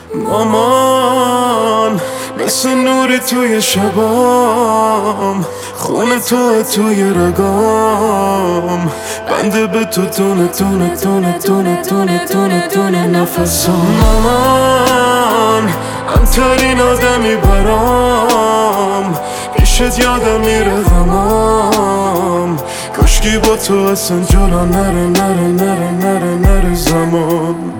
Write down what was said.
مامان مثل نوری توی شبام، خون توی رگام، بنده به تو تونه تونه تونه تونه تونه تونه تونه نفسام. مامان امترین آدمی برام، پیشت یادم میره غمام، کاشکی با تو اصلا جلو نره نره نره نره نره زمان.